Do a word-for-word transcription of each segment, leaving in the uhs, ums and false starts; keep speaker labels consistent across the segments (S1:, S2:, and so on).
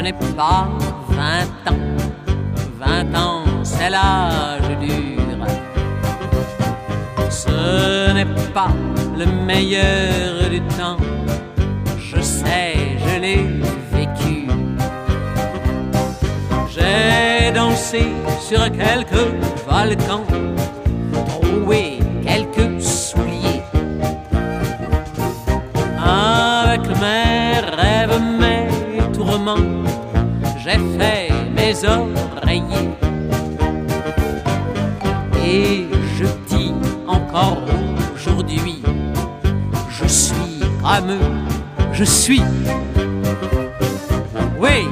S1: n'ai pas vingt ans. Vingt ans, c'est l'âge dur. Ce n'est pas le meilleur du temps. Je sais, je l'ai vécu. J'ai dansé sur quelques volcans, troué quelques souliers. Avec mes rêves, mes tourments, j'ai fait mes oreillers. Et je dis encore aujourd'hui, je suis comme je suis. Oui,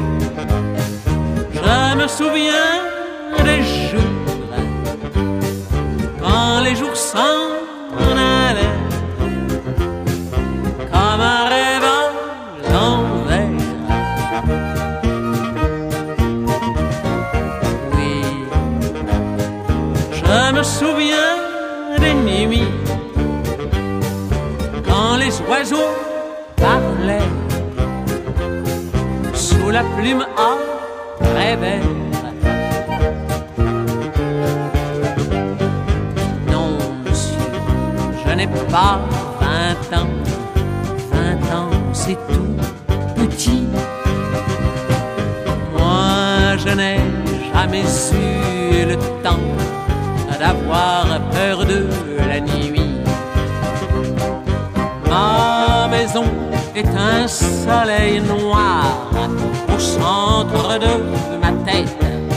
S1: je me souviens des jours, quand les jours s'en allaient, comme un rêve à l'envers. Oui, je me souviens des nuits, quand les oiseaux parlaient sous la plume à rêver. Non, monsieur, je n'ai pas vingt ans. Vingt ans, c'est tout petit. Moi, je n'ai jamais eu le temps d'avoir peur de la nuit. Ma maison est un soleil noir au centre de ma tête.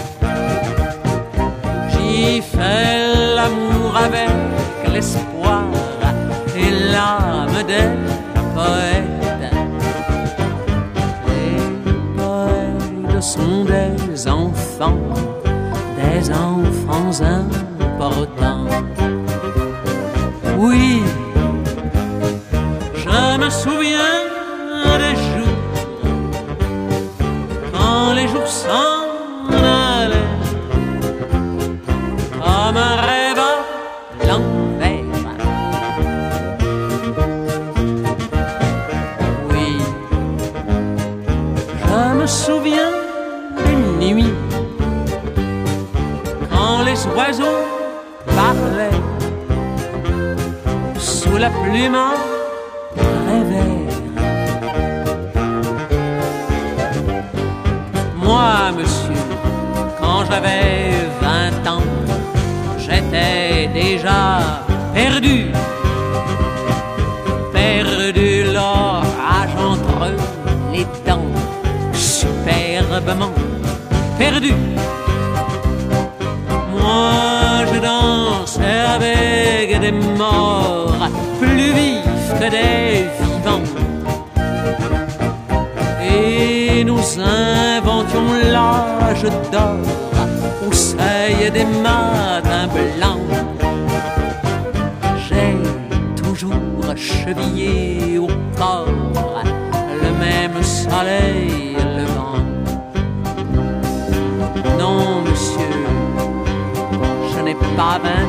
S1: J'y fais l'amour avec l'espoir et l'âme des poètes. Les poètes sont des enfants, des enfants importants. Oui, je me souviens des jours, quand les jours s'en allaient, comme un rêve à l'envers. Oui, je me souviens des nuits, quand les oiseaux parlaient sous la plume à rêver. Moi, monsieur, quand j'avais vingt ans, j'étais déjà perdu. Perdu l'orage entre les dents, superbement perdu. Moi, je dansais avec des morts plus vifs que des vivants. Et nous inventions l'âge d'or au seuil des matins blancs. J'ai toujours chevillé au corps le même soleil levant. Non, monsieur, je n'ai pas vingt